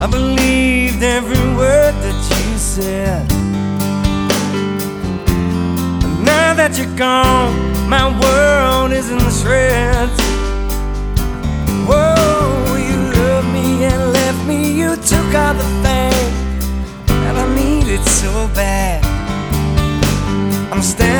I believed every word that you said. But now that you're gone, my world is in the shreds. Whoa, you loved me and left me. You took all the things that I needed so bad. I'm standing